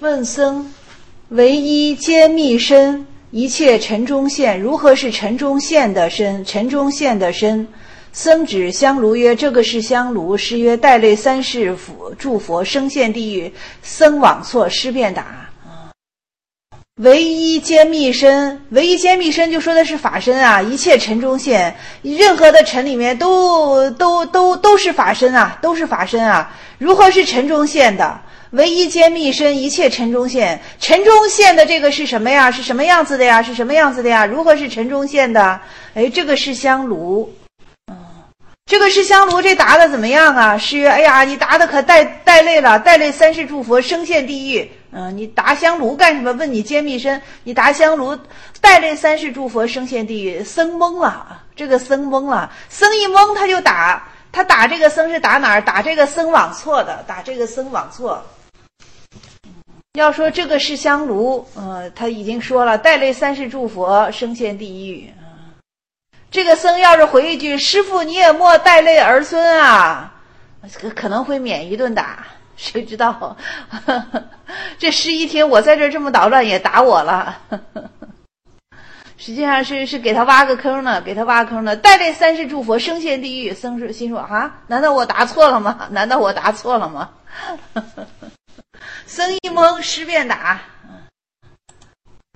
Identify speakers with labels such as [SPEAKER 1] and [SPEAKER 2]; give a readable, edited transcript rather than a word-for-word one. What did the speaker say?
[SPEAKER 1] 问僧：唯一皆密身，一切尘中现，如何是尘中现的身？尘中现的身。僧指香炉曰：这个是香炉。诗曰：带类三世诸佛，生现地狱。僧往错，诗便答。唯一皆密身，唯一皆密身就说的是法身啊，一切尘中现，任何的尘里面都是法身啊，都是法身啊。如何是尘中现的？唯一皆密身，一切尘中现。尘中现的这个是什么呀？是什么样子的呀？是什么样子的呀？如何是尘中现的？哎，这个是香炉。这个是香炉，这答的怎么样啊？诗曰：哎呀，你答的可带类了，带类三世诸佛，生现地狱。你答香炉干什么？问你揭密身，你答香炉，带类三世诸佛，生现地狱。僧懵了，这个僧懵了，僧一懵他就打，他打这个僧是打哪儿？打这个僧往错的，打这个僧往错。要说这个是香炉，他已经说了，带类三世诸佛，生现地狱。这个僧要是回一句：师父你也莫带类儿孙啊，可能会免一顿打，谁知道这诗一听我在这这么捣乱也打我了实际上是给他挖个坑呢，给他挖坑呢。带类三世诸佛，生现地狱。僧是心说啊，难道我答错了吗？难道我答错了吗僧一懵，诗便打。